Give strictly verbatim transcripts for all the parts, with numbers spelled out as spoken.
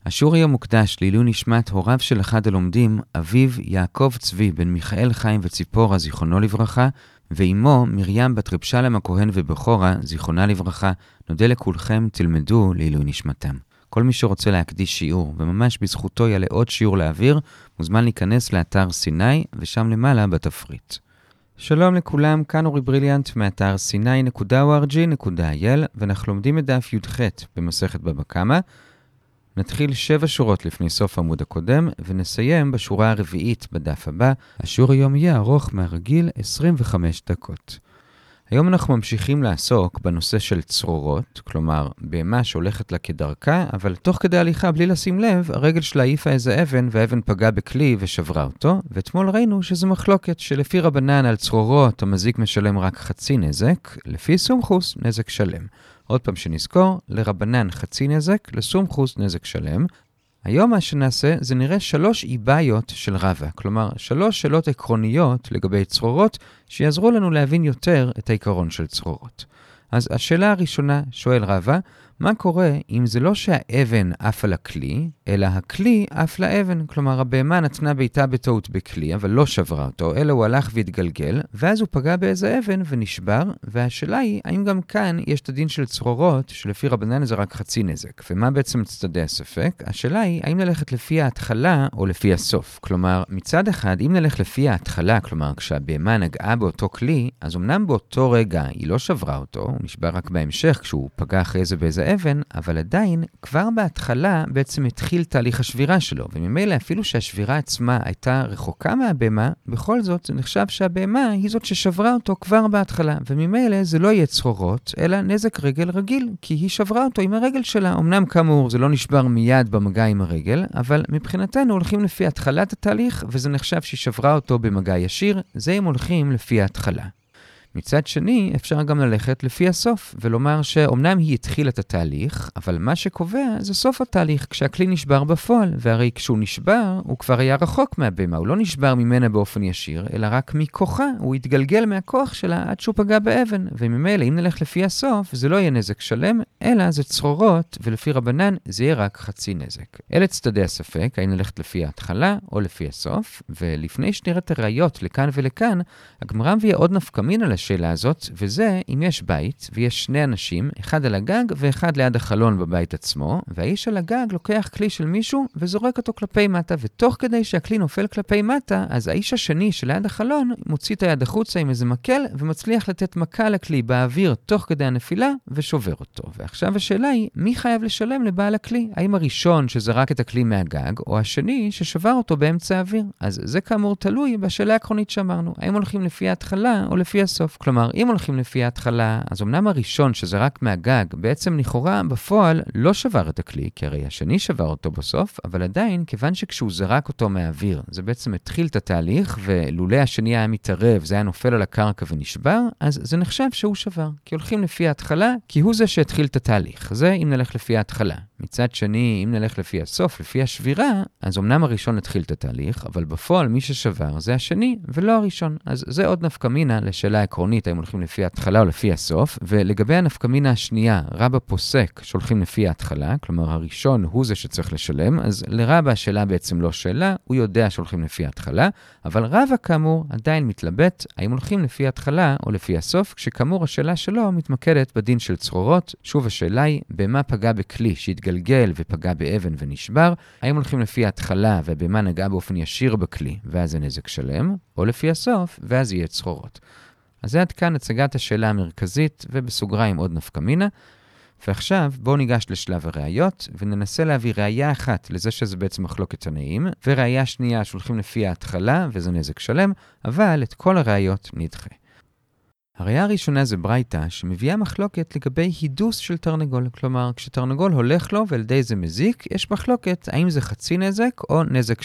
השיעור היום מוקדש לעילוי נשמת הוריו של אחד הלומדים, אביו יעקב צבי בן מיכאל חיים וציפורה זיכרונו לברכה, ואימו מרים בת רב שלם הכהן ובכורה זיכרונה לברכה. נודה לכולכם, תלמדו לעילוי נשמתם. כל מי שרוצה להקדיש שיעור וממש בזכותו יעלה עוד שיעור לאוויר, מוזמן להיכנס לאתר סיני ושם למעלה בתפריט. שלום לכולם, כאן אורי בריליאנט מאתר סיני נקודה או אר ג'י נקודה איי אל, ואנחנו לומדים את דף י"ח במסכת בבא קמא. נתחיל שבע שורות לפני סוף העמוד הקודם, ונסיים בשורה הרביעית בדף הבא. השיעור היום יהיה ארוך מהרגיל עשרים וחמש דקות. היום אנחנו ממשיכים לעסוק בנושא של צרורות, כלומר בהמה שהולכת לה כדרכה, אבל תוך כדי הליכה בלי לשים לב, הרגל שלה העיפה איזה אבן, והאבן פגעה בכלי ושברה אותו, ואתמול ראינו שזה מחלוקת שלפי רבנן על צרורות המזיק משלם רק חצי נזק, לפי סומכוס נזק שלם. עוד פעם שנזכור, לרבנן חצי נזק, לסומכוס נזק שלם. היום מה שנעשה זה נראה שלוש איבאיות של רבא, כלומר שלוש שאלות עקרוניות לגבי צרורות שיעזרו לנו להבין יותר את העיקרון של צרורות. אז השאלה הראשונה שואל רבא, מה קורה אם זה לא שהאבן עף על הכלי, אלא הכלי עף לאבן? כלומר, הבהמה נתנה ביתה בטעות בכלי, אבל לא שברה אותו, אלא הוא הלך והתגלגל, ואז הוא פגע באיזה אבן ונשבר, והשאלה היא, האם גם כאן יש את הדין של צרורות, שלפי רבנן זה רק חצי נזק? ומה בעצם צדדי הספק? השאלה היא, האם ללכת לפי ההתחלה או לפי הסוף? כלומר, מצד אחד, אם נלך לפי ההתחלה, כלומר, כשהבהמה נגעה באותו כלי, אז אמנם באותו רגע היא לא שברה אותו, הוא נשבר רק בהמשך כשהוא פגע אחרי זה באיזה אבן, אבל עדיין כבר בהתחלה בעצם התחיל תהליך השבירה שלו, וממילא אפילו שהשבירה עצמה הייתה רחוקה מהבהמה, בכל זאת זה נחשב שהבהמה היא זאת ששברה אותו כבר בהתחלה, וממילא זה לא יהיה צרורות, אלא נזק רגל רגיל, כי היא שברה אותו עם הרגל שלה. אמנם כאמור זה לא נשבר מיד במגע עם הרגל, אבל מבחינתנו הולכים לפי התחלת התהליך, וזה נחשב שהיא שברה אותו במגע ישיר, זה אם הולכים לפי ההתחלה. מצד שני, אפשר גם ללכת לפי הסוף, ולומר שאומנם היא התחילה את התהליך, אבל מה שקובע זה סוף התהליך, כשהכלי נשבר בפועל, והרי כשהוא נשבר, הוא כבר היה רחוק מהבהמה, הוא לא נשבר ממנה באופן ישיר, אלא רק מכוחה, הוא התגלגל מהכוח שלה עד שהוא פגע באבן, וממילא אם נלך לפי הסוף, זה לא יהיה נזק שלם, אלא זה צרורות, ולפי רבנן זה יהיה רק חצי נזק. אלה צדדי הספק, האם נלכת לפי ההתחלה או לפי הסוף, ולפני שנראה את הראיות לכאן ולכאן, הגמרא מביאה עוד נפקא מינה השאלה הזאת, וזה אם יש בית ויש שני אנשים, אחד על הגג ואחד ליד החלון בבית עצמו, והאיש על הגג לוקח כלי של מישהו וזורק אותו כלפי מטה, ותוך כדי שהכלי נופל כלפי מטה, אז האיש השני שליד החלון מוציא את היד החוצה עם איזה מקל ומצליח לתת מכה לכלי באוויר תוך כדי הנפילה ושובר אותו. ועכשיו השאלה היא, מי חייב לשלם לבעל הכלי? האם הראשון שזרק את הכלי מהגג, או השני ששבר אותו באמצע האוויר? אז זה כאמור תלוי בשאלה העקרונית שאמרנו, האם הולכים לפי ההתחלה או לפי הסוף. כלומר, אם הולכים לפי ההתחלה, אז אמנם הראשון שזרק מהגג, בעצם לכאורה בפועל לא שבר את הכלי, כי הרי השני שבר אותו בסוף, אבל עדיין, כיוון שכשהוא זרק אותו מהאוויר, זה בעצם התחיל את התהליך, ולולא השני היה מתערב, זה היה נופל על הקרקע ונשבר, אז זה נחשב שהוא שבר. כי הולכים לפי ההתחלה, כי הוא זה שהתחיל את התהליך. זה אם נלך לפי ההתחלה. מצד שני, אם נלך לפי הסוף, לפי השבירה, אז אמנם הראשון התחיל את התהליך, אבל בפועל מי ששבר זה השני ולא הראשון. אז זה עוד נפקא מינה לשאלה העקרונית, האם הולכים לפי ההתחלה או לפי הסוף. ולגבי הנפקא מינה השנייה, רבא פוסק שהולכים לפי ההתחלה, כלומר הראשון הוא זה שצריך לשלם, אז לרבא השאלה בעצם לא שאלה, הוא יודע שהולכים לפי ההתחלה, אבל רבא כאמור עדיין מתלבט האם הולכים לפי ההתחלה או לפי הסוף, כשכאמור השאלה שלו מתמקדת בדין של צרורות. שוב השאלה היא, במה פגע בכלי שהתגלגל ופגע באבן ונשבר, האם הולכים לפי ההתחלה ובמה נגע באופן ישיר בכלי ואז זה נזק שלם, או לפי הסוף ואז יהיה צרורות. אז זה עד כאן הצגת השאלה המרכזית, ובסוגריים עוד נפקא מינה. ועכשיו בואו ניגש לשלב הראיות, וננסה להביא ראיה אחת לזה שזה בעצם מחלוקת תנאים, וראיה שנייה שהולכים לפי ההתחלה, וזה נזק שלם, אבל את כל הראיות נדחה. הראיה הראשונה זה ברייתא, שמביאה מחלוקת לגבי הידוס של תרנגול. כלומר, כשתרנגול הולך לו ועל ידי זה מזיק, יש מחלוקת האם זה חצי נזק או נזק שלם.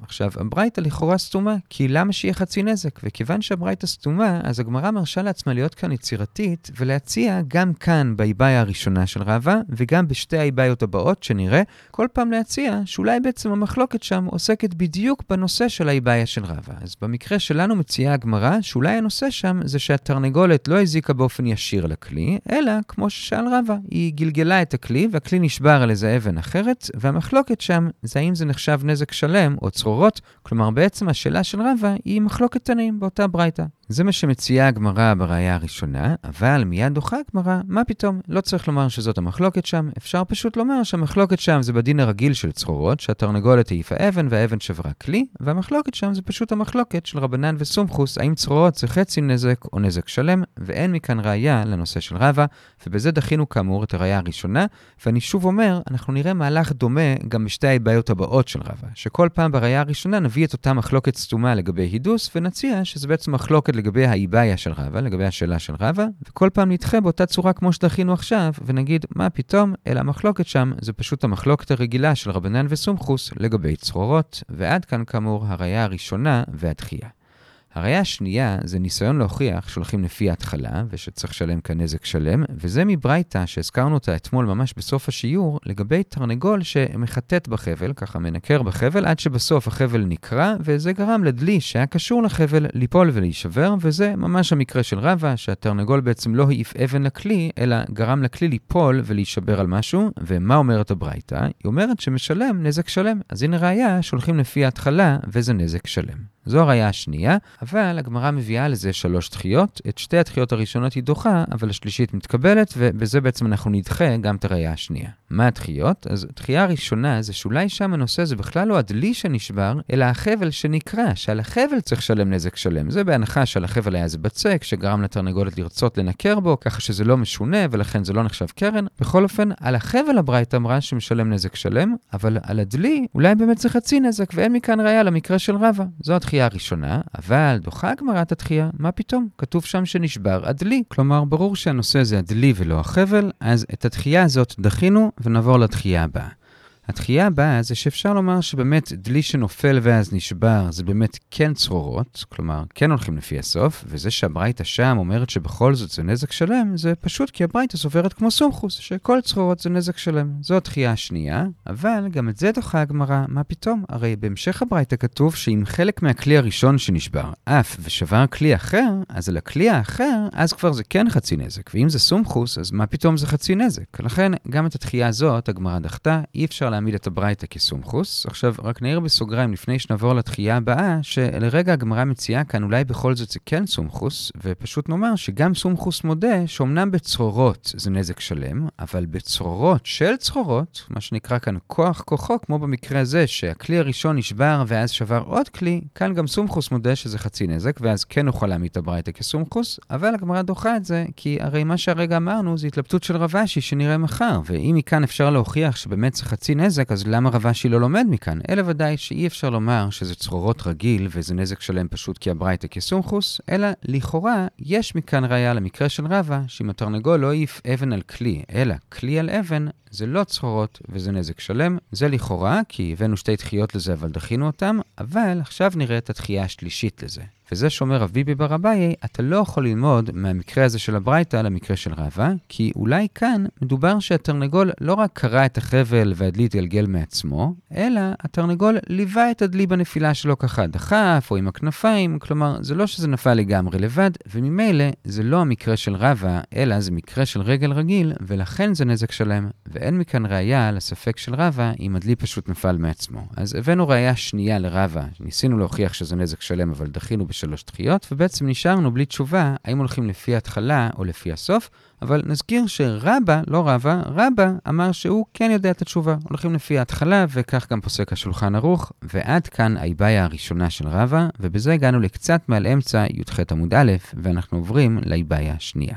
עכשיו, הברייתא לכאורה סתומה, כי למה שיהיה חצי נזק? וכיוון שהברייתא סתומה, אז הגמרא מרשה לעצמה להיות כאן יצירתית, ולהציע גם כאן באיבאיה הראשונה של רבא, וגם בשתי האיבאיות הבאות שנראה, כל פעם להציע שאולי בעצם המחלוקת שם עוסקת בדיוק בנושא של האיבאיה של רבא. אז במקרה שלנו מציעה הגמרא, שאולי הנושא שם זה שהתרנגולת לא הזיקה באופן ישיר לכלי, אלא כמו ששאל רבא, היא גלגלה את הכלי, והכלי נשבר על איזה אבן אחרת, והמחלוקת שם זה האם זה נחשב נזק שלם או צרורות, כלומר בעצם השאלה של רבא היא מחלוקת תנאים באותה ברייתא. זה מה שמציעה הגמרא בראיה הראשונה, אבל מיד דוחה הגמרא, מה פתאום? לא צריך לומר שזאת המחלוקת שם, אפשר פשוט לומר שהמחלוקת שם זה בדין הרגיל של צרורות, שהתרנגולת העיפה אבן והאבן שברה כלי, והמחלוקת שם זה פשוט המחלוקת של רבנן וסומכוס, האם צרורות זה חצי נזק או נזק שלם, ואין מכאן ראיה לנושא של רבא, ובזה דחינו כאמור את הראיה הראשונה, ואני שוב אומר, אנחנו נראה מהלך דומה גם בשתי האיבאיות הבאות של רבא, שכל פעם בראיה הראשונה נביא את אותה מחלוקת סתומה לגבי הידוס, ונציע שזה בעצם מחלוקת לגבי האיבאיה של רבא, לגבי השאלה של רבא, וכל פעם נדחה באותה צורה כמו שדחינו עכשיו, ונגיד, מה פתאום, אלא המחלוקת שם, זה פשוט המחלוקת הרגילה של רבנן וסומכוס לגבי צרורות, ועד כאן כאמור הראיה הראשונה והדחייה. הראיה השנייה זה ניסיון להוכיח שהולכים לפי ההתחלה, ושצריך שלם כאן נזק שלם, וזה מברייתא שהזכרנו אותה אתמול ממש בסוף השיעור, לגבי תרנגול שמחטט בחבל, ככה מנקר בחבל, עד שבסוף החבל נקרע, וזה גרם לדלי שהיה קשור לחבל ליפול ולהישבר, וזה ממש המקרה של רבא, שהתרנגול בעצם לא העיף אבן לכלי, אלא גרם לכלי ליפול ולהישבר על משהו, ומה אומרת הברייתא? היא אומרת שמשלם נזק שלם. אז הנה ראיה שהולכים לפי ההתחלה, וזה נזק שלם. זו הראיה השנייה, אבל הגמרא מביאה לזה שלוש דחיות. את שתי הדחיות הראשונות היא דוחה, אבל השלישית מתקבלת, ובזה בעצם אנחנו נדחה גם את הראיה השנייה. מה הדחיות? אז הדחייה הראשונה זה שאולי שם הנושא זה בכלל לא הדלי שנשבר, אלא החבל שנקרע, שעל החבל צריך שלם נזק שלם. זה בהנחה שעל החבל היה זה בצק, שגרם לתרנגולת לרצות לנקר בו, ככה שזה לא משונה, ולכן זה לא נחשב קרן. בכל אופן, על החבל הברייתא אמרה שמשלם נזק שלם, אבל על הדלי אולי באמת זה חצי נזק, ואין מכאן ראיה למקרה של רבא. זו הדחייה הראשונה, אבל דוחה הגמרא את הדחייה, מה פתאום? כתוב שם שנשבר הדלי. כלומר, ברור שהנושא זה הדלי ולא החבל, אז את הדחייה הזאת דחינו ונעבור לדחייה הבאה. התחייה הבאה זה שאפשר לומר שבאמת דלי שנופל ואז נשבר זה באמת כן צרורות, כלומר כן הולכים לפי הסוף, וזה שהברייתא שם אומרת שבכל זאת זה נזק שלם, זה פשוט כי הברייתא סוברת כמו סומכוס, שכל צרורות זה נזק שלם. זו התחייה השנייה, אבל גם את זה דוחה הגמרא, מה פתאום? הרי בהמשך הברייתא כתוב שאם חלק מהכלי הראשון שנשבר אף ושבר כלי אחר, אז על הכלי האחר, אז כבר זה כן חצי נזק, ואם זה סומכוס, אז מה פתאום זה חצי נזק? לכן גם את התחייה הזאת הגמרא דחתה, אי אפשר להעמיד את הברייתא כסומכוס. עכשיו, רק נעיר בסוגריים לפני שנעבור לתחייה הבאה, שלרגע הגמרא מציעה כאן אולי בכל זאת זה כן סומכוס, ופשוט נאמר שגם סומכוס מודה שאומנם בצרורות זה נזק שלם, אבל בצרורות של צרורות, מה שנקרא כאן כוח כוחו, כמו במקרה הזה שהכלי הראשון נשבר ואז שבר עוד כלי, כאן גם סומכוס מודה שזה חצי נזק, ואז כן נוכל להעמיד את הברייתא כסומכוס, אבל הגמרא דוחה את זה, כי הרי מה שהרגע אמרנו זה התלבטות של רב אשי שנראה מחר, ואם מכאן אפשר להוכיח שבאמת זה חצי נזק, אז למה רב אשי לא לומד מכאן? אלא ודאי שאי אפשר לומר שזה צרורות רגיל וזה נזק שלם פשוט כי הברייתא כסומכוס, אלא לכאורה יש מכאן ראיה למקרה של רבא, שאם התרנגול לא העיף אבן על כלי, אלא כלי על אבן, זה לא צרורות וזה נזק שלם. זה לכאורה, כי הבאנו שתי דחיות לזה אבל דחינו אותם, אבל עכשיו נראה את התחייה השלישית לזה. וזה שאומר רב ביבי בר אביי, אתה לא יכול ללמוד מהמקרה הזה של הברייתא למקרה של רבא, כי אולי כאן מדובר שהתרנגול לא רק קרע את החבל והדלי התגלגל מעצמו, אלא התרנגול ליווה את הדלי בנפילה שלו ככה דחף או עם הכנפיים, כלומר זה לא שזה נפל לגמרי לבד, וממילא זה לא המקרה של רבא, אלא זה מקרה של רגל רגיל, ולכן זה נזק שלם, ואין מכאן ראיה לספק של רבא אם הדלי פשוט נפל מעצמו. אז הבאנו ראיה שנייה לרבא, ניסינו להוכיח שזה נזק שלם אבל דחינו שלוש דחיות, ובעצם נשארנו בלי תשובה האם הולכים לפי ההתחלה או לפי הסוף, אבל נזכיר שרבא, לא רבא, רבא אמר שהוא כן יודע את התשובה. הולכים לפי ההתחלה, וכך גם פוסק השולחן ערוך, ועד כאן האיבאיה הראשונה של רבא, ובזה הגענו לקצת מעל אמצע י"ח עמוד א', ואנחנו עוברים לאיבאיה השנייה.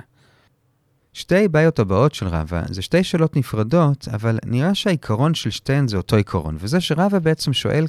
שתי בעיות הבאות של רבא זה שתי שאלות נפרדות, אבל נראה שהעיקרון של שתיהן זה אותו עיקרון, וזה שרבא בעצם שואל כאן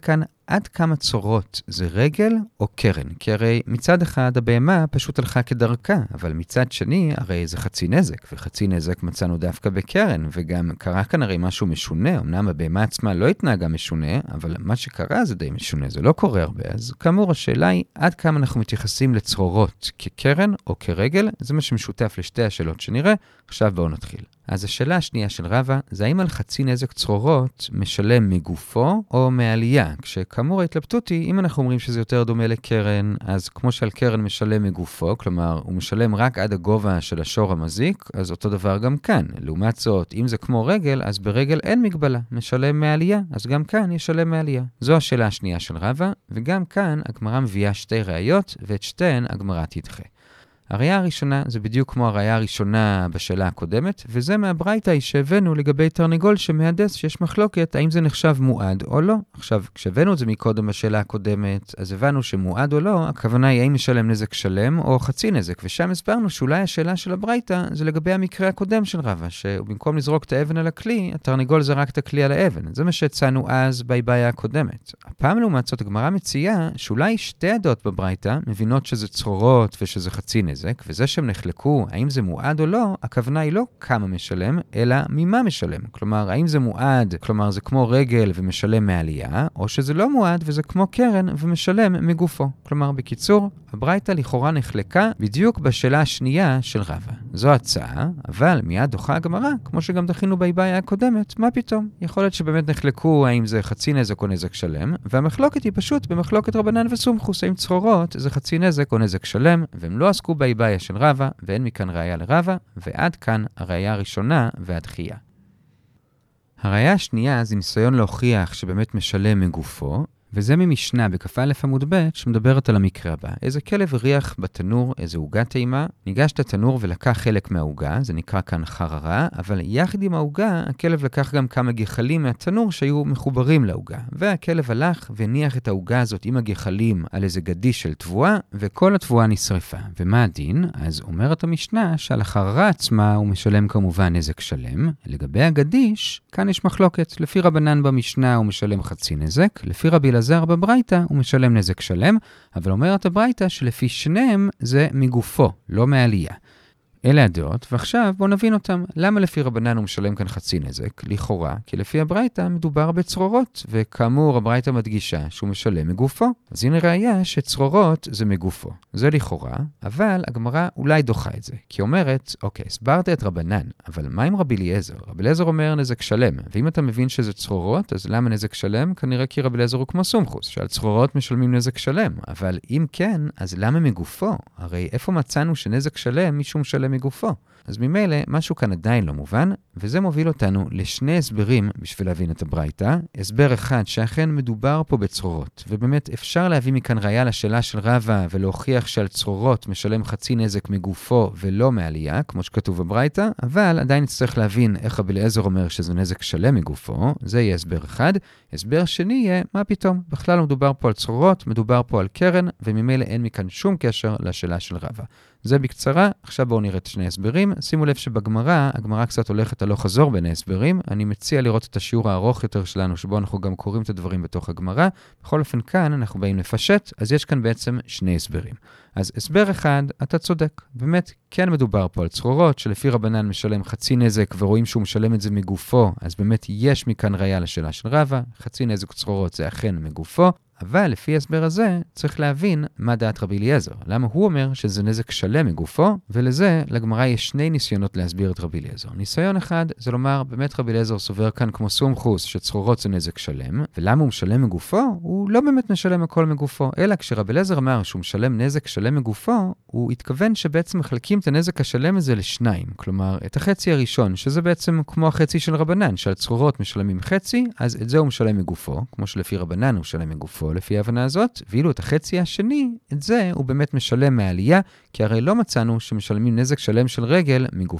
עד כמה צורות זה רגל או קרן? כי הרי מצד אחד הבהמה פשוט הלכה כדרכה, אבל מצד שני הרי זה חצי נזק, וחצי נזק מצאנו דווקא בקרן, וגם קרה כאן הרי משהו משונה, אמנם הבהמה עצמה לא התנהגה משונה, אבל מה שקרה זה די משונה, זה לא קורה הרבה, אז כאמור השאלה היא עד כמה אנחנו מתייחסים לצרורות כקרן או כרגל, זה מה שמשותף לשתי השאלות שנראה, עכשיו בואו נתחיל. אז השאלה השנייה של רבא, זה האם על חצי נזק צרורות משלם מגופו או מעלייה? כשכאמור ההתלבטות היא, אם אנחנו אומרים שזה יותר דומה לקרן, אז כמו שעל קרן משלם מגופו, כלומר הוא משלם רק עד הגובה של השור המזיק, אז אותו דבר גם כאן. לעומת זאת, אם זה כמו רגל, אז ברגל אין מגבלה, משלם מעלייה, אז גם כאן ישלם מעלייה. זו השאלה השנייה של רבא, וגם כאן הגמרא מביאה שתי ראיות, ואת שתיהן הגמרא תדחה. הראיה הראשונה זה בדיוק כמו הראיה הראשונה בשאלה הקודמת, וזה מהברייתא שהבאנו לגבי תרנגול שמהדס שיש מחלוקת האם זה נחשב מועד או לא. עכשיו, כשהבאנו את זה מקודם בשאלה הקודמת, אז הבנו שמועד או לא, הכוונה היא האם משלם נזק שלם או חצי נזק, ושם הסברנו שאולי השאלה של הברייתא זה לגבי המקרה הקודם של רבא, שבמקום לזרוק את האבן על הכלי, התרנגול זרק את הכלי על האבן. זה מה שהצענו אז בבעיה הקודמת. הפעם לעומת זאת הגמרא מציעה שאולי שתי עדות בברייתא מבינות שזה צרורות ושזה חצי נזק. וזה שהם נחלקו, האם זה מועד או לא, הכוונה היא לא כמה משלם, אלא ממה משלם. כלומר, האם זה מועד, כלומר זה כמו רגל ומשלם מעלייה, או שזה לא מועד וזה כמו קרן ומשלם מגופו. כלומר, בקיצור, הברייתא לכאורה נחלקה בדיוק בשאלה השנייה של רבא. זו הצעה, אבל מיד דוחה הגמרא, כמו שגם דחינו בבעיה הקודמת, מה פתאום? יכול להיות שבאמת נחלקו האם זה חצי נזק או נזק שלם, והמחלוקת היא פשוט במחלוקת רבנן וסומכוס, האם צרורות זה חצי נזק או נזק שלם, והם לא עסקו בעיה של רבא, ואין מכאן ראיה לרבא, ועד כאן הראיה הראשונה והדחייה. הראיה השנייה זה ניסיון להוכיח שבאמת משלם מגופו, וזה ממשנה בכ"א עמוד ב' שמדברת על המקרה הבא. איזה כלב הריח בתנור איזה עוגה טעימה, ניגש לתנור ולקח חלק מהעוגה, זה נקרא כאן חררה, אבל יחד עם העוגה, הכלב לקח גם כמה גחלים מהתנור שהיו מחוברים לעוגה. והכלב הלך והניח את העוגה הזאת עם הגחלים על איזה גדיש של תבואה, וכל התבואה נשרפה. ומה הדין? אז אומרת המשנה שעל החררה עצמה הוא משלם כמובן נזק שלם. לגבי הגדיש, כאן יש מחלוקת. לפי רבנן במשנה הוא משלם חצי נזק, לפי רבי אלעזר בברייתא הוא משלם נזק שלם, אבל אומרת הברייתא שלפי שניהם זה מגופו, לא מעלייה. אלה הדעות, ועכשיו בואו נבין אותם. למה לפי רבנן הוא משלם כאן חצי נזק? לכאורה, כי לפי הברייתא מדובר בצרורות, וכאמור הברייתא מדגישה שהוא משלם מגופו. אז הנה ראיה שצרורות זה מגופו. זה לכאורה, אבל הגמרא אולי דוחה את זה, כי אומרת, אוקיי, הסברת את רבנן, אבל מה עם רבי אליעזר? רבי אליעזר אומר נזק שלם, ואם אתה מבין שזה צרורות, אז למה נזק שלם? כנראה כי רבי אליעזר הוא כמו סומכוס, שעל צרורות משלמים נזק שלם, אבל אם כן, אז למה מגופו? הרי איפה מצאנו שנזק שלם מישהו משלם מגופו? אז ממילא משהו כאן עדיין לא מובן, וזה מוביל אותנו לשני הסברים בשביל להבין את הברייתא. הסבר אחד שאכן מדובר פה בצרורות, ובאמת אפשר להביא מכאן ראיה לשאלה של רבא ולהוכיח שעל צרורות משלם חצי נזק מגופו ולא מעלייה, כמו שכתוב בברייתא, אבל עדיין נצטרך להבין איך רבי אליעזר אומר שזה נזק שלם מגופו. זה יהיה הסבר אחד. הסבר שני יהיה, מה פתאום? בכלל לא מדובר פה על צרורות, מדובר פה על קרן, וממילא אין מכאן שום קשר לשאלה של רבא. זה בקצרה, עכשיו בואו נראה את שני הסברים. שימו לב שבגמרא, הגמרא קצת הולכת הלוך חזור בין ההסברים. אני מציע לראות את השיעור הארוך יותר שלנו, שבו אנחנו גם קוראים את הדברים בתוך הגמרא. בכל אופן כאן אנחנו באים לפשט, אז יש כאן בעצם שני הסברים. אז הסבר אחד, אתה צודק. באמת, כן מדובר פה על צרורות, שלפי רבנן משלם חצי נזק, ורואים שהוא משלם את זה מגופו, אז באמת יש מכאן ראיה לשאלה של רבא. חצי נזק צרורות זה אכן מגופו. אבל לפי ההסבר הזה צריך להבין מה דעת רבי אליעזר. למה הוא אומר שזה נזק שלם מגופו, ולזה לגמרא יש שני ניסיונות להסביר את רבי אליעזר. ניסיון אחד זה לומר, באמת רבי אליעזר סובר כאן כמו סומכוס שצרורות זה נזק שלם, ולמה הוא משלם מגופו? הוא לא באמת משלם הכל מגופו, אלא כשרבי אליעזר אמר שהוא משלם נזק שלם מגופו, הוא התכוון שבעצם מחלקים את הנזק השלם הזה לשניים. כלומר, את החצי הראשון, שזה בעצם כמו החצי של רבנן, שעל צרורות משלמים חצי, אז את זה הוא משלם מגופו, כמו שלפי רבנן הוא משלם מגופו. לפי ההבנה הזאת, ואילו את החצי השני, את זה הוא באמת משלם מעלייה, כי הרי לא מצאנו שמשלמים נזק שלם של רגל מגופו,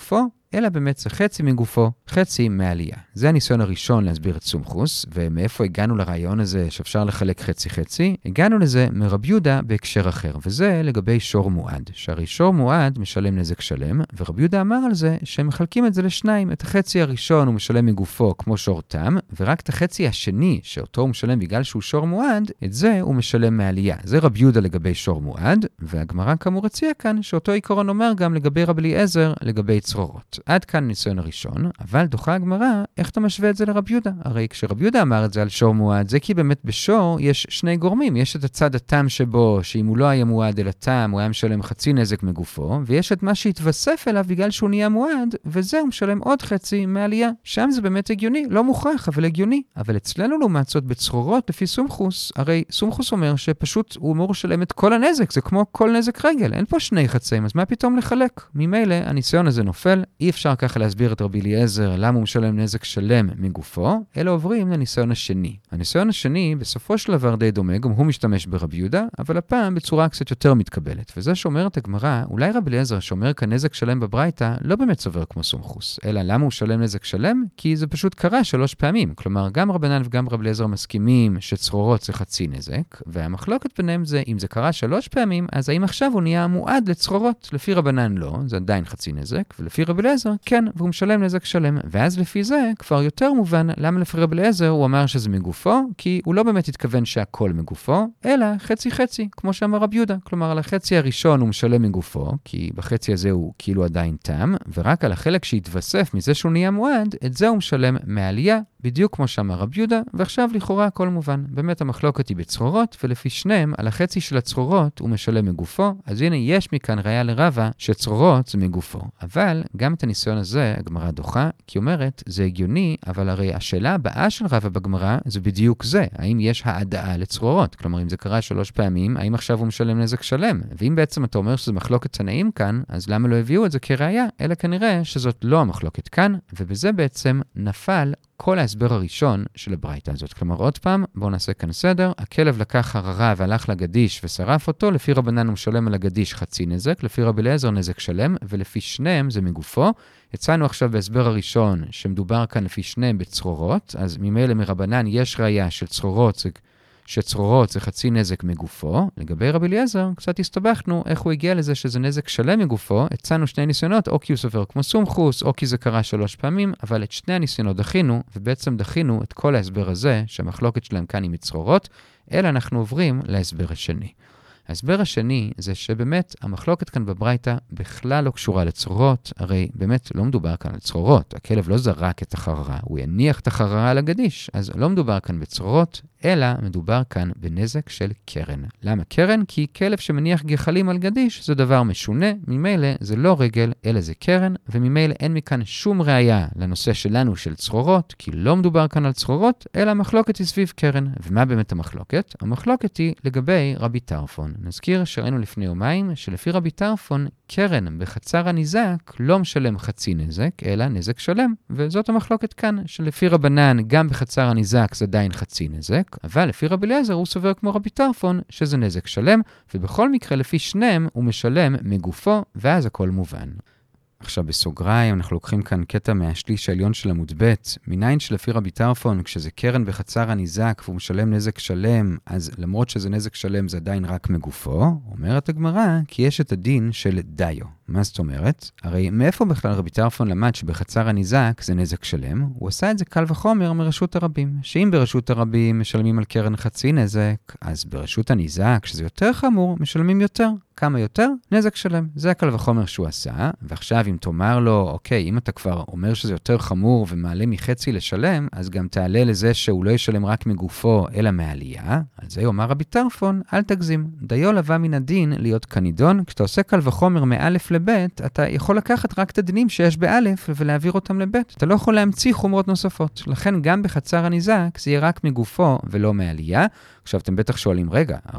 אלא באמת זה חצי מגופו, חצי מעלייה. זה הניסיון הראשון להסביר את סומכוס, ומאיפה הגענו לרעיון הזה שאפשר לחלק חצי-חצי? הגענו לזה מרבי יהודה בהקשר אחר, וזה לגבי שור מועד. שהרי שור מועד משלם נזק שלם, ורבי יהודה אמר על זה שהם מחלקים את זה לשניים. את החצי הראשון הוא משלם מגופו כמו שור תם, ורק את החצי השני, שאותו הוא משלם בגלל שהוא שור מועד, את זה הוא משלם מעלייה. זה רבי יהודה לגבי שור מועד, והגמרא כאמור הציע כאן שאותו עיקרון אומר גם לגבי רבי אליעזר לגבי צרורות. עד כאן ניסיון הראשון, אבל דוחה הגמרא, איך אתה משווה את זה לרבי יהודה? הרי כשרבי יהודה אמר את זה על שור מועד, זה כי באמת בשור יש שני גורמים. יש את הצד התם שבו, שאם הוא לא היה מועד אל התם, הוא היה משלם חצי נזק מגופו, ויש את מה שהתווסף אליו בגלל שהוא נהיה מועד, וזה הוא משלם עוד חצי מעלייה. שם זה באמת הגיוני, לא מוכרח, אבל הגיוני. אבל אצלנו לעומת זאת בצרורות לפי סומכוס, הרי סומכוס אומר שפשוט הוא אמור לשלם את כל הנזק, זה כמו כל נזק רגל, אין פה שני חצאים, אז מה פתאום לחלק? ממילא הניסיון הזה נופל, אי אפשר ככה להסביר את רבי אליעזר למה הוא משלם נזק שלם מגופו, אלא עוברים לניסיון השני. הניסיון השני בסופו של דבר די דומה, גם הוא משתמש ברבי יהודה, אבל הפעם בצורה קצת יותר מתקבלת. וזה שאומרת הגמרא, אולי רבי אליעזר שאומר כאן נזק שלם בברייתא, לא באמת סובר כמו סומכוס, אלא למה הוא שלם נזק שלם? כי זה פשוט קרה שלוש פעמים. כלומר, גם רבנן וגם רבי אליעזר מסכימים שצרורות זה חצי נזק, והמחלוקת ביניהם זה, אם זה קרה שלוש פעמים, אז האם עכשיו הוא נהיה מועד לצרורות? לפי רבנן לא, זה עדיין חצי נזק, ולפי רבי אליעזר כן, והוא משלם נזק שלם. ואז לפי זה כבר יותר מובן למה לפי רבי אליעזר הוא אמר שזה מגופו, כי הוא לא באמת התכוון שהכל מגופו, אלא חצי חצי, כמו שאמר רבי יהודה. כלומר, על החצי הראשון הוא משלם מגופו, כי בחצי הזה הוא כאילו עדיין תם, ורק על החלק שהתווסף מזה שהוא נהיה מועד, את זה הוא משלם מעלייה, בדיוק כמו שאמר רבי יהודה, ועכשיו לכאורה הכל מובן. באמת המחלוקת היא בצרורות, ולפי שניהם, על החצי של הצרורות הוא משלם מגופו, אז הנה יש מכאן ראיה לרבה שצרורות זה מגופו. אבל גם את הניסיון הזה הגמרא דוחה, כי אומרת, זה הגיוני, אבל הרי השאלה הבאה של רבה בגמרא זה בדיוק זה, האם יש העדאה לצרורות? כלומר, אם זה קרה שלוש פעמים, האם עכשיו הוא משלם נזק שלם? ואם בעצם אתה אומר שזה מחלוקת תנאים כאן, אז למה לא הביאו את זה כראיה? אלא כנראה שזאת לא המחלוקת כאן, ובזה בעצם נפל כל ההסבר הראשון של הברייתא הזאת. כלומר, עוד פעם, בואו נעשה כאן סדר. הכלב לקח חררה והלך לגדיש ושרף אותו, לפי רבנן הוא משלם על הגדיש חצי נזק, לפי רבי אליעזר נזק שלם, ולפי שניהם זה מגופו. יצאנו עכשיו בהסבר הראשון שמדובר כאן לפי שניהם בצרורות, אז ממילא מרבנן יש ראיה של צרורות, זה שצרורות זה חצי נזק מגופו. לגבי רבי אליעזר, קצת הסתבכנו איך הוא הגיע לזה שזה נזק שלם מגופו. הצענו שני ניסיונות, או כי הוא סובר כמו סומכוס, או כי זה קרה שלוש פעמים, אבל את שני הניסיונות דחינו, ובעצם דחינו את כל ההסבר הזה, שהמחלוקת שלהם כאן היא מצרורות, אלא אנחנו עוברים להסבר השני. ההסבר השני זה שבאמת המחלוקת כאן בברייתא בכלל לא קשורה לצרורות, הרי באמת לא מדובר כאן על צרורות, הכלב לא זרק את החררה, הוא יניח את החררה על הגדיש, אז לא מדובר כאן בצרורות, אלא מדובר כאן בנזק של קרן. למה קרן? כי כלב שמניח גחלים על גדיש זה דבר משונה, ממילא זה לא רגל, אלא זה קרן, וממילא אין מכאן שום ראיה לנושא שלנו של צרורות, כי לא מדובר כאן על צרורות, אלא המחלוקת היא סביב קרן. ומה באמת המחלוקת? המחלוקת היא לגבי רבי טרפון. נזכיר שראינו לפני יומיים שלפי רבי טרפון, קרן בחצר הניזק לא משלם חצי נזק, אלא נזק שלם. וזאת המחלוקת כאן, שלפי רבנן גם בחצר הניזק זה עדיין חצי נזק, אבל לפי רבי אליעזר הוא סובר כמו רבי טרפון שזה נזק שלם, ובכל מקרה לפי שניהם הוא משלם מגופו, ואז הכל מובן. עכשיו בסוגריים, אנחנו לוקחים כאן קטע מהשליש העליון של עמוד ב', מניין שלפי רבי טרפון, כשזה קרן בחצר הניזק והוא משלם נזק שלם, אז למרות שזה נזק שלם זה עדיין רק מגופו, אומרת הגמרא, כי יש את הדין של דיו. מה זאת אומרת? הרי מאיפה בכלל רבי טרפון למד שבחצר הניזק זה נזק שלם? הוא עשה את זה קל וחומר מרשות הרבים. שאם ברשות הרבים משלמים על קרן חצי נזק, אז ברשות הניזק, שזה יותר חמור, משלמים יותר. כמה יותר? נזק שלם. זה הקל וחומר שהוא עשה, ועכשיו אם תאמר לו, אוקיי, אם אתה כבר אומר שזה יותר חמור ומעלה מחצי לשלם, אז גם תעלה לזה שהוא לא ישלם רק מגופו, אלא מעלייה. על זה יאמר רבי טרפון, אל תגזים. דיו לבא מן הדין להיות כנידון. כשאתה עושה קל וחומר מאלף לבית, אתה יכול לקחת רק את הדינים שיש באלף ולהעביר אותם לבית. אתה לא יכול להמציא חומרות נוספות. לכן גם בחצר הניזק זה יהיה רק מגופו ולא מעלייה. עכשיו אתם בטח שואלים, רגע, הרי הוא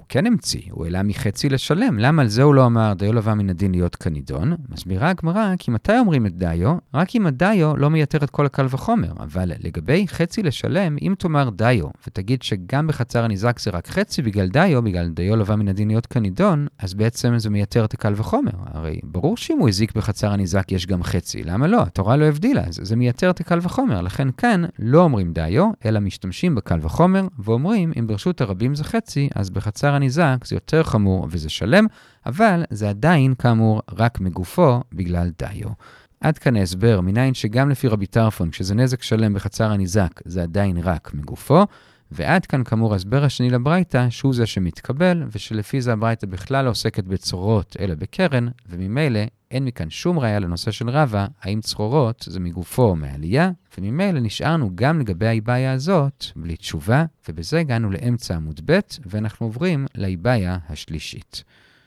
כן המציא, הוא העלה מחצי לשלם. למה על זה הוא לא אמר דיו לבא מן הדין להיות כנידון? מסבירה הגמרא, כי מתי אומרים את דיו? רק אם הדיו לא מייתר את כל הקל וחומר. אבל לגבי חצי לשלם, אם תאמר דיו, ותגיד שגם בחצר הניזק זה רק חצי בגלל דיו, בגלל דיו לבא מן הדין להיות כנידון, אז בעצם זה מייתר את הקל וחומר. הרי ברור שאם הוא הזיק בחצר הניזק יש גם חצי. למה לא? התורה לא הבדילה, אז זה מייתר את הקל וחומר. לכן כאן לא אומרים דיו, אלא משתמשים בקל וחומר, ואומרים אם ברשות הרבים זה חצי, אז בחצר הניזק זה יותר חמור וזה שלם, אבל זה עדיין כאמור רק מגופו בגלל דיו. עד כאן ההסבר, מניין שגם לפי רבי טרפון, כשזה נזק שלם בחצר הניזק, זה עדיין רק מגופו, ועד כאן כאמור הסבר השני לברייתא, שהוא זה שמתקבל, ושלפי זה הברייתא בכלל לא עוסקת בצרורות, אלא בקרן, וממילא אין מכאן שום ראיה לנושא של רבא, האם צרורות זה מגופו או מעלייה, וממילא נשארנו גם לגבי האיבאיה הזאת, בלי תשובה, ובזה הגענו לאמצע עמוד ב', ואנחנו עוברים לאיבאיה השלישית.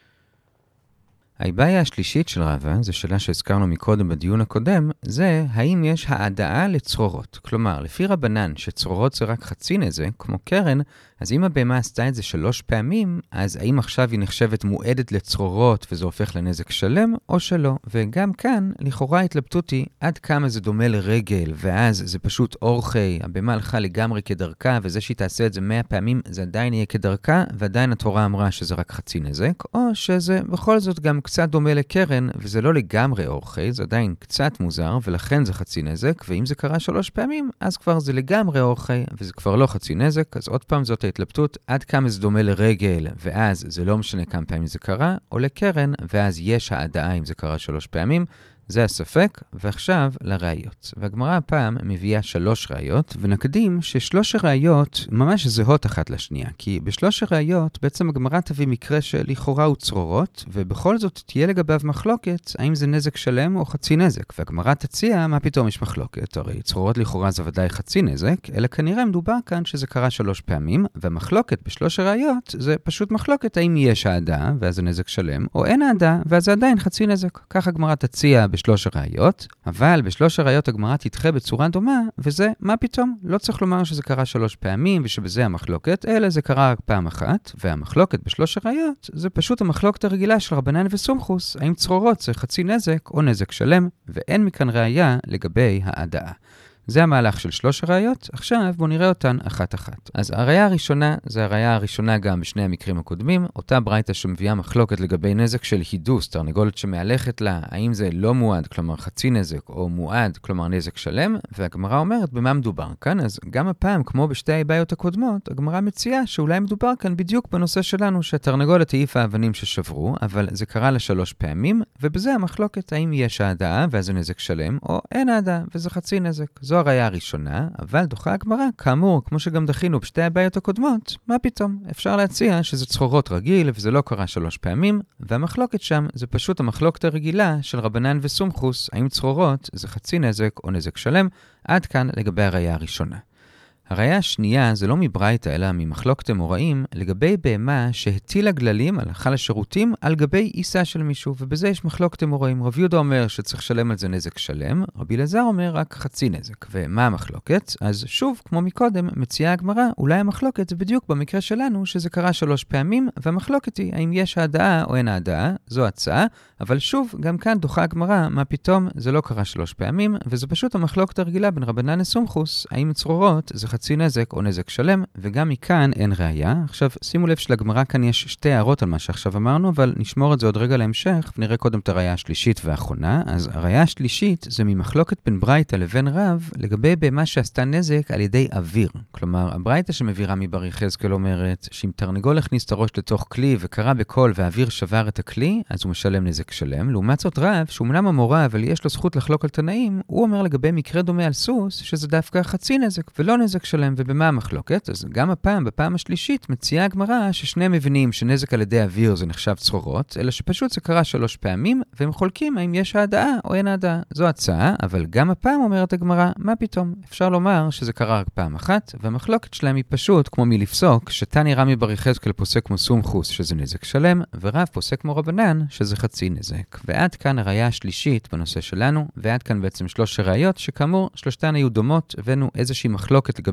האיבאיה השלישית של רבא, זו שאלה שהזכרנו מקודם בדיון הקודם, זה האם יש העדאה לצרורות. כלומר, לפי רבנן שצרורות זה רק חצי נזק, כמו קרן, אז אם הבהמה עשתה את זה שלוש פעמים, אז האם עכשיו היא נחשבת מועדת לצרורות וזה הופך לנזק שלם או שלא? וגם כאן, לכאורה ההתלבטות היא עד כמה זה דומה לרגל, ואז זה פשוט אורחי, הבהמה הלכה לגמרי כדרכה, וזה שהיא תעשה את זה מאה פעמים, זה עדיין יהיה כדרכה, ועדיין התורה אמרה שזה רק חצי נזק, או שזה בכל זאת גם קצת דומה לקרן, וזה לא לגמרי אורחי, זה עדיין קצת מוזר, ולכן זה חצי נזק, ואם זה קרה שלוש פעמים, אז כבר זה לגמרי אורחי, וזה כבר לא חצי נזק, אז עוד פעם זאת ההתלבטות, עד כמה זה דומה לרגל, ואז זה לא משנה כמה פעמים זה קרה, או לקרן, ואז יש העדאה אם זה קרה שלוש פעמים, זה הספק, ועכשיו לראיות. והגמרא הפעם מביאה שלוש ראיות, ונקדים ששלוש הראיות ממש זהות אחת לשנייה, כי בשלוש הראיות בעצם הגמרא תביא מקרה שלכאורה הוא צרורות, ובכל זאת תהיה לגביו מחלוקת, האם זה נזק שלם או חצי נזק, והגמרא תציע מה פתאום יש מחלוקת, הרי צרורות לכאורה זה ודאי חצי נזק, אלא כנראה מדובר כאן שזה קרה שלוש פעמים, והמחלוקת בשלוש הראיות זה פשוט מחלוקת האם יש העדה, ואז זה נזק שלם, או אין העדה, ואז זה עדיין חצי נזק. כך הגמרא תציע בשלוש הראיות, אבל בשלוש הראיות הגמרא תדחה בצורה דומה, וזה מה פתאום? לא צריך לומר שזה קרה שלוש פעמים, ושבזה המחלוקת, אלא זה קרה רק פעם אחת, והמחלוקת בשלוש הראיות זה פשוט המחלוקת הרגילה של רבנן וסומכוס, האם צרורות זה חצי נזק או נזק שלם, ואין מכאן ראיה לגבי העדאה. זה המהלך של שלוש הראיות, עכשיו בואו נראה אותן אחת-אחת. אז הראיה הראשונה, זה הראיה הראשונה גם בשני המקרים הקודמים, אותה ברייתא שמביאה מחלוקת לגבי נזק של הידוס, תרנגולת שמהלכת לה, האם זה לא מועד, כלומר חצי נזק, או מועד, כלומר נזק שלם, והגמרא אומרת במה מדובר כאן, אז גם הפעם, כמו בשתי האיבאיות הקודמות, הגמרא מציעה שאולי מדובר כאן בדיוק בנושא שלנו, שהתרנגולת העיפה אבנים ששברו, אבל זה קרה לשלוש פעמים, ובזה המחלוקת האם יש העדאה, ואז זה נזק שלם, או אין העדאה, וזה חצי נזק. זו הראיה הראשונה, אבל דוחה הגמרא, כאמור, כמו שגם דחינו בשתי הבעיות הקודמות, מה פתאום? אפשר להציע שזה צרורות רגיל, וזה לא קרה שלוש פעמים, והמחלוקת שם זה פשוט המחלוקת הרגילה של רבנן וסומכוס, האם צרורות זה חצי נזק או נזק שלם, עד כאן לגבי הראיה הראשונה. הראיה השנייה זה לא מברייתא אלא ממחלוקת אמוראים לגבי בהמה שהטילה גללים, הלכה לשירותים, על גבי עיסה של מישהו, ובזה יש מחלוקת אמוראים. רבי יהודה אומר שצריך לשלם על זה נזק שלם, רבי אלעזר אומר רק חצי נזק. ומה המחלוקת? אז שוב, כמו מקודם, מציעה הגמרא, אולי המחלוקת זה בדיוק במקרה שלנו שזה קרה שלוש פעמים, והמחלוקת היא האם יש העדאה או אין העדאה, זו הצעה, אבל שוב, גם כאן דוחה הגמרא, מה פתאום זה לא קרה שלוש פעמים, וזה פשוט המחלוקת הרגילה בין רבנן לסומכוס, האם צרורות זה חצי נזק או נזק שלם, וגם מכאן אין ראיה. עכשיו, שימו לב שלגמרא כאן יש שתי הערות על מה שעכשיו אמרנו, אבל נשמור את זה עוד רגע להמשך, ונראה קודם את הראיה השלישית והאחרונה. אז הראיה השלישית זה ממחלוקת בין ברייתא לבין רב, לגבי בהמה שעשתה נזק על ידי אוויר. כלומר, הברייתא שמבירה מבר יחזקאל אומרת, שאם תרנגול הכניס את הראש לתוך כלי וקרא בקול והאוויר שבר את הכלי, אז הוא משלם נזק שלם. לעומת זאת רב, שהוא אמנם אמורא, אבל יש לו זכות לחלוק על תנאים, הוא אומר לגבי מקרה דומה על סוס, שזה דווקא חצי נזק ולא נזק שלם. ובמה המחלוקת? אז גם הפעם, בפעם השלישית, מציעה הגמרא ששניהם מבינים שנזק על ידי אוויר זה נחשב צרורות, אלא שפשוט זה קרה שלוש פעמים, והם חולקים האם יש העדאה או אין העדאה. זו הצעה, אבל גם הפעם אומרת הגמרא, מה פתאום? אפשר לומר שזה קרה רק פעם אחת, והמחלוקת שלהם היא פשוט כמו מלפסוק, שתני רמי בר יחזקאל פוסק כמו סומכוס שזה נזק שלם, ורב פוסק כמו רבנן שזה חצי נזק. ועד כאן הראיה השלישית בנושא שלנו, ועד כאן בעצם שלוש הראיות, שכאמור שלושתן היו דומות, הבאנו איזושהי מחלוקת לגבי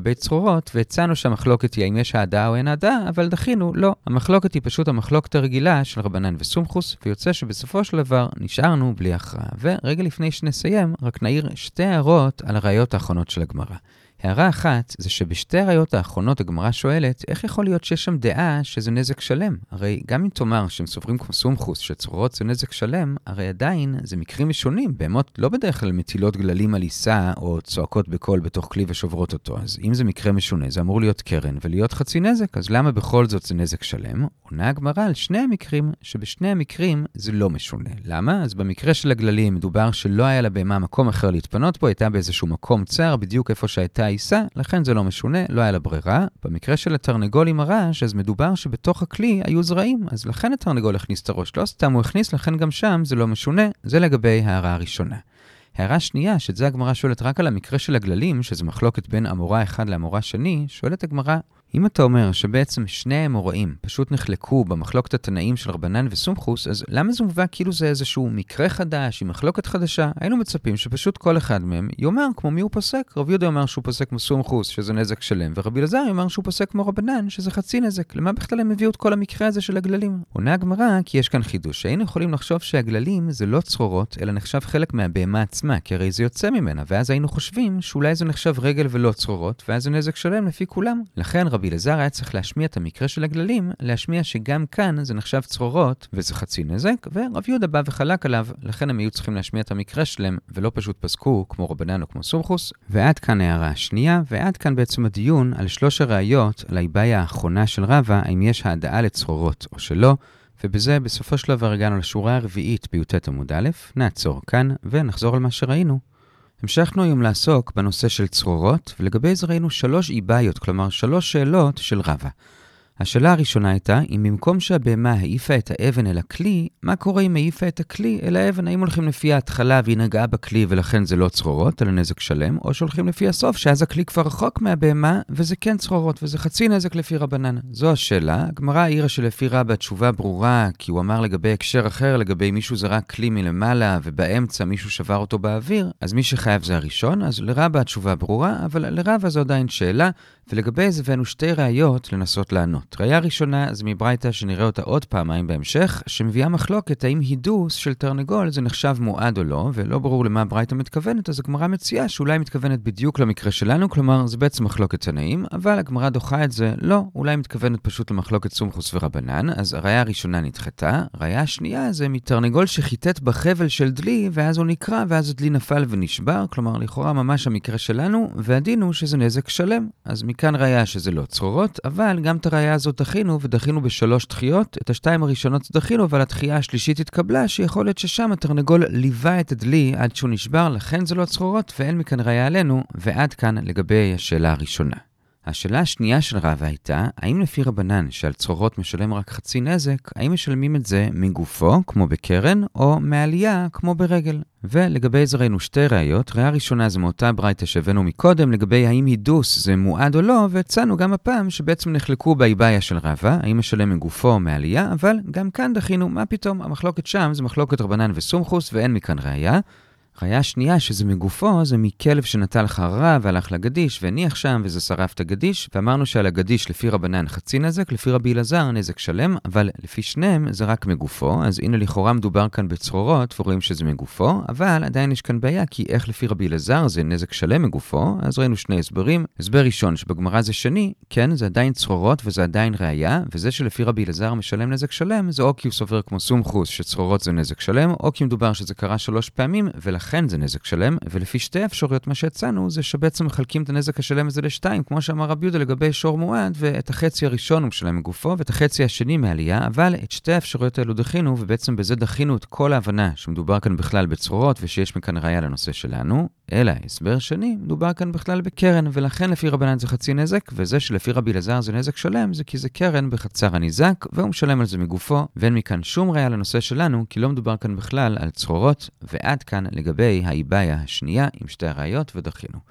לגבי צרורות, והצענו שהמחלוקת היא האם יש העדה או אין העדה, אבל דחינו, לא. המחלוקת היא פשוט המחלוקת הרגילה של רבנן וסומכוס, ויוצא שבסופו של דבר נשארנו בלי הכרעה. ורגע לפני שנסיים, רק נעיר שתי הערות על הראיות האחרונות של הגמרא. הערה אחת זה שבשתי הראיות האחרונות הגמרא שואלת איך יכול להיות שיש שם דעה שזה נזק שלם. הרי גם אם תאמר שהם סוברים כמו סומכוס שצרורות זה נזק שלם, הרי עדיין זה מקרים משונים. בהמות לא בדרך כלל מטילות גללים על עיסה או צועקות בקול בתוך כלי ושוברות אותו. אז אם זה מקרה משונה זה אמור להיות קרן ולהיות חצי נזק, אז למה בכל זאת זה נזק שלם? עונה הגמרא על שני המקרים שבשני המקרים זה לא משונה. למה? אז במקרה של הגללים מדובר שלא היה לבהמה מקום אחר להתפנות פה, הייתה באיזשהו מקום צר בדיוק איפה שהייתה העיסה, לכן זה לא משונה, לא היה לה ברירה. במקרה של התרנגול עם הרעש, אז מדובר שבתוך הכלי היו זרעים, אז לכן התרנגול הכניס את הראש, לא סתם הוא הכניס, לכן גם שם זה לא משונה. זה לגבי הערה הראשונה. הערה שנייה, שזה הגמרא שואלת רק על המקרה של הגללים, שזה מחלוקת בין אמורה אחד לאמורה שני, שואלת הגמרא, אם אתה אומר שבעצם שני האמוראים פשוט נחלקו במחלוקת התנאים של רבנן וסומכוס, אז למה זה מובא כאילו זה איזשהו מקרה חדש, עם מחלוקת חדשה? היינו מצפים שפשוט כל אחד מהם יאמר כמו מי הוא פוסק. רב יהודה אומר שהוא פוסק כמו סומכוס, שזה נזק שלם, ורבי אלעזר אומר שהוא פוסק כמו רבנן, שזה חצי נזק. למה בכלל הם הביאו את כל המקרה הזה של הגללים? עונה הגמרא כי יש כאן חידוש. היינו יכולים לחשוב שהגללים זה לא צרורות, אלא נחשב חלק מהבהמה עצמה, כי הרי זה יוצא ממנה, ואז היינו חושבים שאולי זה נחשב רגל ולא צרורות, ואז זה נזק שלם לפי כולם. לכן רבי אלעזר היה צריך להשמיע את המקרה של הגללים, להשמיע שגם כאן זה נחשב צרורות וזה חצי נזק, ורב יהודה בא וחלק עליו, לכן הם היו צריכים להשמיע את המקרה שלהם, ולא פשוט פסקו כמו רבנן או כמו סומכוס. ועד כאן הערה השנייה, ועד כאן בעצם הדיון על שלוש הראיות, על האיבאיה האחרונה של רבא, האם יש העדה לצרורות או שלא, ובזה בסופו של דבר הגענו לשורה הרביעית בי"ט עמוד א', נעצור כאן ונחזור על מה שראינו. המשכנו היום לעסוק בנושא של צרורות, ולגבי זה ראינו שלוש איבאיות, כלומר שלוש שאלות של רבא. השאלה הראשונה הייתה, אם במקום שהבהמה העיפה את האבן אל הכלי, מה קורה אם העיפה את הכלי אל האבן? האם הולכים לפי ההתחלה והיא נגעה בכלי ולכן זה לא צרורות, אלא נזק שלם, או שהולכים לפי הסוף, שאז הכלי כבר רחוק מהבהמה וזה כן צרורות, וזה חצי נזק לפי רבנן. זו השאלה. הגמרא העירה שלפי רבא התשובה ברורה, כי הוא אמר לגבי הקשר אחר, לגבי מישהו זרק כלי מלמעלה ובאמצע מישהו שבר אותו באוויר, אז מי שחייב זה הראשון, אז לרבא התשובה ברורה, אבל לרבא זו עדיין שאלה, ולגבי זה הבאנו שתי ראיות לנסות לענות. ראיה ראשונה זה מברייתא שנראה אותה עוד פעמיים בהמשך, שמביאה מחלוקת האם הידוס של תרנגול זה נחשב מועד או לא, ולא ברור למה ברייתא מתכוונת, אז הגמרא מציעה שאולי מתכוונת בדיוק למקרה שלנו, כלומר זה בעצם מחלוקת תנאים, אבל הגמרא דוחה את זה, לא, אולי מתכוונת פשוט למחלוקת סומכוס ורבנן, אז הראיה הראשונה נדחתה. ראיה השנייה זה מתרנגול שחיטט בחבל של דלי, ואז הוא נקרע, ואז הדלי נפל ונשבר, כלומר לכאורה ממש המקרה שלנו, והדין הוא שזה נזק שלם. אז מכאן ראיה שזה לא צרורות, אבל גם את הראיה הזאת דחינו, ודחינו בשלוש דחיות. את השתיים הראשונות דחינו, אבל התחייה השלישית התקבלה, שיכול להיות ששם התרנגול ליווה את הדלי עד שהוא נשבר, לכן זה לא צרורות, ואין מכאן ראיה עלינו, ועד כאן לגבי השאלה הראשונה. השאלה השנייה של רבא הייתה, האם לפי רבנן שעל צרורות משלם רק חצי נזק, האם משלמים את זה מגופו, כמו בקרן, או מעלייה, כמו ברגל? ולגבי זה ראינו שתי ראיות. ראיה ראשונה זה מאותה ברייתא שהבאנו מקודם, לגבי האם הידוס זה מועד או לא, והצענו גם הפעם שבעצם נחלקו באיבאיה של רבא, האם משלם מגופו או מעלייה, אבל גם כאן דחינו, מה פתאום? המחלוקת שם זה מחלוקת רבנן וסומכוס, ואין מכאן ראיה. ראיה שנייה שזה מגופו, זה מכלב שנטל חררה והלך לגדיש והניח שם וזה שרף את הגדיש, ואמרנו שעל הגדיש לפי רבנן חצי נזק, לפי רבי אלעזר נזק שלם, אבל לפי שניהם זה רק מגופו, אז הנה לכאורה מדובר כאן בצרורות ורואים שזה מגופו, אבל עדיין יש כאן בעיה, כי איך לפי רבי אלעזר זה נזק שלם מגופו? אז ראינו שני הסברים. הסבר ראשון שבגמרא זה שני, כן זה עדיין צרורות וזה עדיין ראיה, וזה שלפי רבי אלעזר משלם נזק שלם, זה או כי הוא סובר כמו סומכוס שצרורות זה נזק שלם, או כי מדובר שזה קרה שלוש פעמים ולכן לכן זה נזק שלם, ולפי שתי אפשרויות מה שהצענו זה שבעצם מחלקים את הנזק השלם הזה לשתיים, כמו שאמר רבי יהודה לגבי שור מועד, ואת החצי הראשון הוא משלם מגופו, ואת החצי השני מעלייה, אבל את שתי האפשרויות האלו דחינו, ובעצם בזה דחינו את כל ההבנה שמדובר כאן בכלל בצרורות, ושיש מכאן ראיה לנושא שלנו, אלא הסבר שני, מדובר כאן בכלל בקרן, ולכן לפי רבנן זה חצי נזק, וזה שלפי רבי אלעזר זה נזק שלם, זה כי זה קרן בחצר הניזק, והוא משלם על זה מגופו, ואין מכאן שום ראיה לנושא שלנו, כי לא מדובר כאן בכלל על צרורות, ועד כאן לגבי האיבאיה השנייה עם שתי הראיות ודחינו.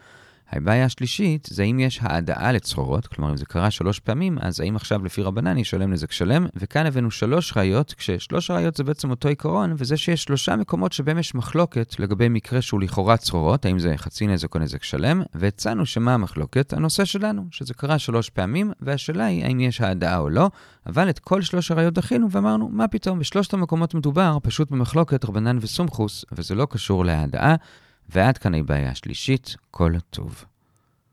הבעיה השלישית זה אם יש העדעה לצרורות, כלומר אם זה קרה שלוש פעמים, אז האם עכשיו לפי רבנן ישלם נזק שלם, וכאן הבאנו שלוש ראיות, כששלוש ראיות זה בעצם אותו עיקרון, וזה שיש שלושה מקומות שבהם יש מחלוקת לגבי מקרה שהוא לכאורה צרורות, האם זה חצי נזק או נזק שלם, והצענו שמה המחלוקת? הנושא שלנו, שזה קרה שלוש פעמים, והשאלה היא האם יש העדעה או לא, אבל את כל שלוש הראיות דחינו ואמרנו, מה פתאום? בשלושת המקומות מדובר פשוט במחלוקת רבנן וסומכוס, וזה לא קשור להעדעה, ועד כאן הבעיה השלישית, כל טוב.